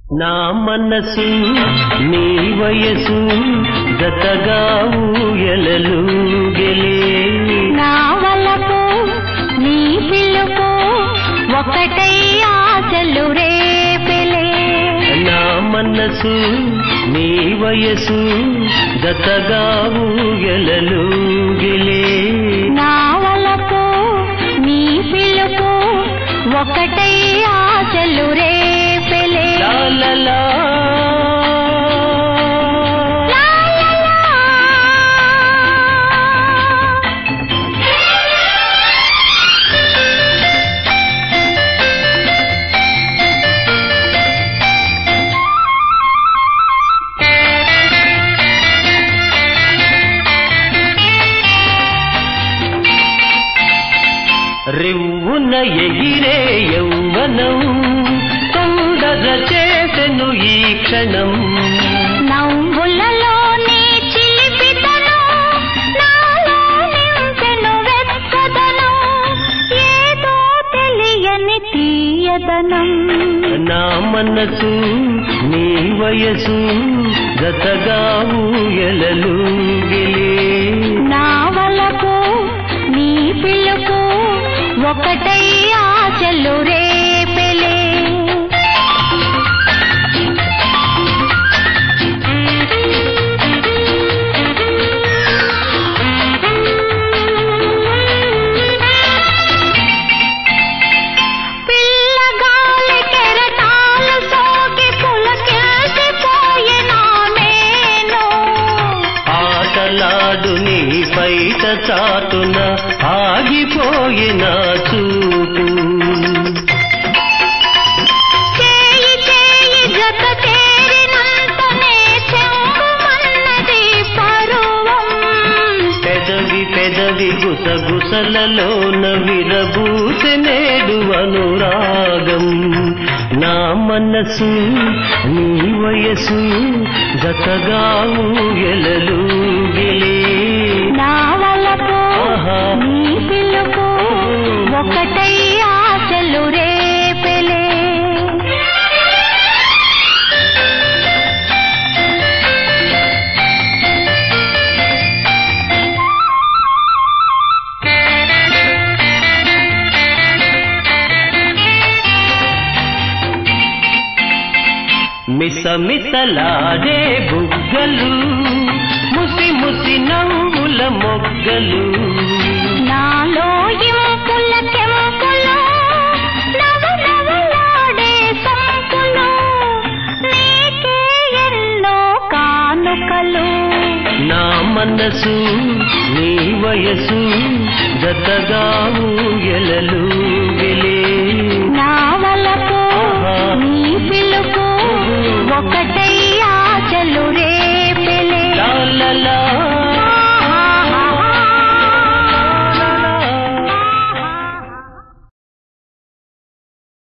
నా మనసు నీ వయసు జతగా ఊయలలుగెలే నా వలపు నీ పిలుపు ఒకటై ఆశలు రేపెలే నా మనసు నీ వయసు జతగా ఊయలలుగెలే నా వలపు నీ పిలుపు ఒకటై ఆశలు రేపెలే లా లా లా రివ్వున ఎగిరే యౌవనం తొందర చేసెను ఈ క్షణం నవ్వులలోనే చిలిపితనం నాలో నింపెను వెచ్చదనం ఏదో తెలియని తీయదనం నా మనసు నీ వయసు జతగా ఊయలలుగెలే నా వలపు నీ పిలుపు ఒకటై ఆశలు రేపెలే పిల్లగాలి కెరటాలు సోకి పులకేసిపోయినా నేను ఆటలాడు నీ పైట చాటున ఆగిపోయిన చూపు చేయి చేయి జత చేరినంతనే చెంగుమన్నది పరువం పెదవి పెదవి గుసగుసలలోన విరబూసె నేడు అనురాగం నా మనసు నీ వయసు జతగా ఊయలలుగెలే నా వలపు నీ పిలుపు ఒకటై ఆశలు రేపెలే మిసమిసలాడే బుగ్గలు ముసి ముసి నవ్వుల మొగ్గలు నాలో ఇంపుల కెంపులు నవనవలాడే సంపులు నీకే ఎన్నో కానుకలు నా మనసు నీ వయసు జతగా ఊయలలుగెలే